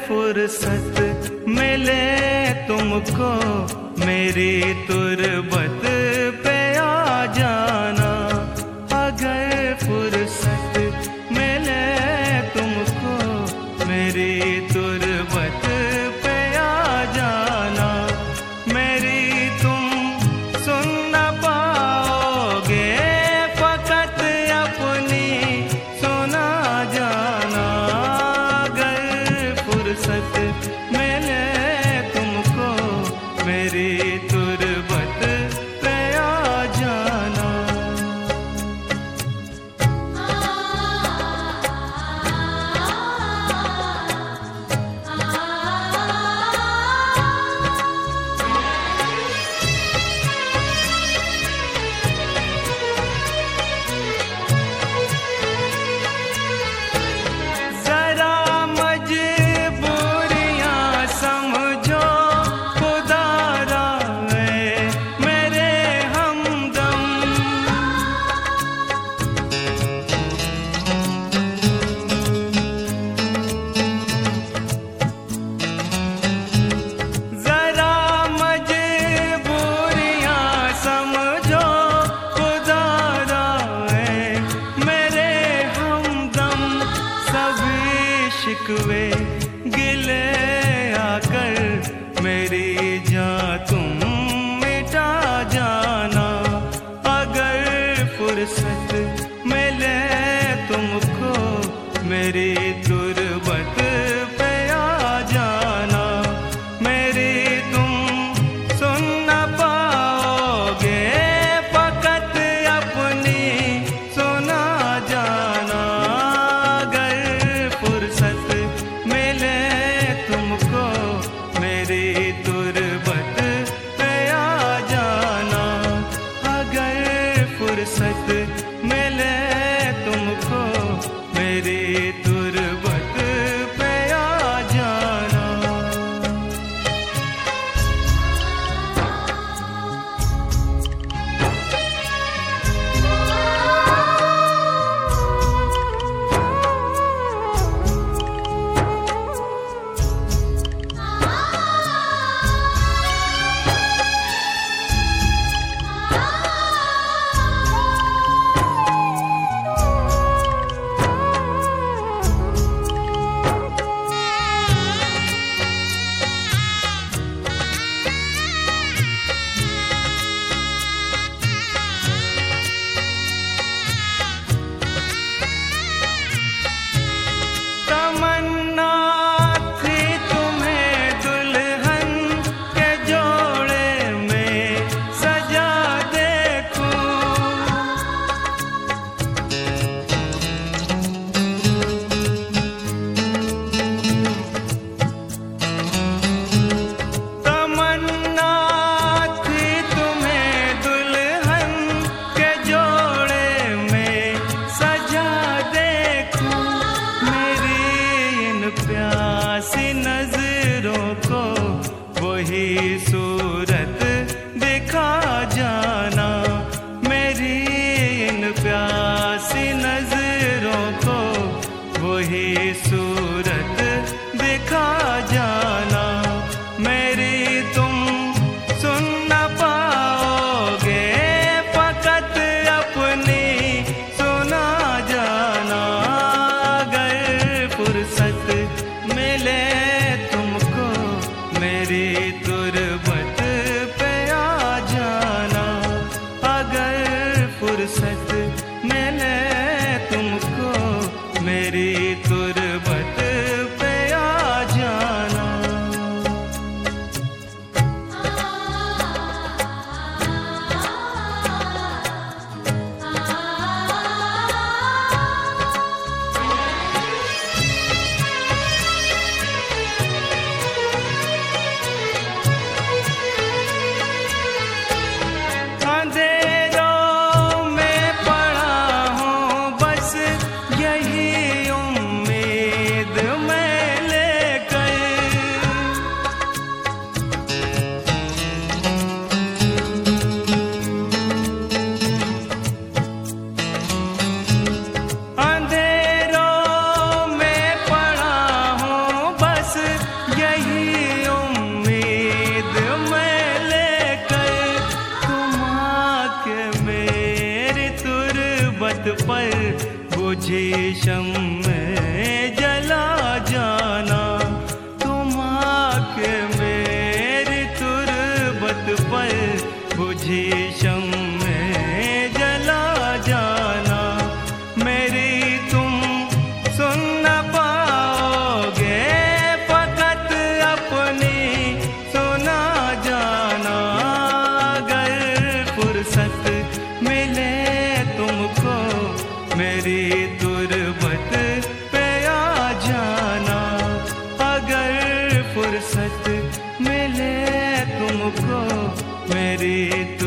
फुर्सत मिले तुमको मेरी तुरबत पे आ जाना। अगर फुर्सत मिले तुमको मेरी तुरबत पे आ जाना। मेरी तुम सुन न पाओगे फकत अपनी सुना जाना। अगर फुर्सत मिले तुमको मेरी तुरबत पे आ जाना। शिकवे गिले आकर मेरी जान तुम मिटा जाना। अगर फुर्सत मिले तुमको मेरी तुरबत पे आ जाना। मेरी तुम सुन न पाओगे फकत अपनी सुना जाना। अगर फुर्सत मिले तुमको मेरी तुरबत पे आ जाना। अगर फुर्सत मिले तुमको मेरी तुरबत पे आ जाना। प्यासी नजरों को वही सूरत दिखा जाना। मेरी इन प्यासी नजरों को वही सूरत दिखा जाना। मेरी तुम सुन न पाओगे फकत अपनी सुना जाना। अगर फुर्सत मिले तुमको मेरी तुरबत पे आ जाना। अगर फुर्सत मिले तुमको मेरी तुरबत पे आ जाना। बुझी शम्मे जला जाना। तुम आके मेरी तुरबत पर बुझी शम्मे जला जाना। मेरी तुम सुन न पाओगे, फकत अपनी सुना जाना। अगर फुर्सत मिले तुमको मेरी तुरबत पे आ जाना। अगर फुर्सत मिले तुमको मेरी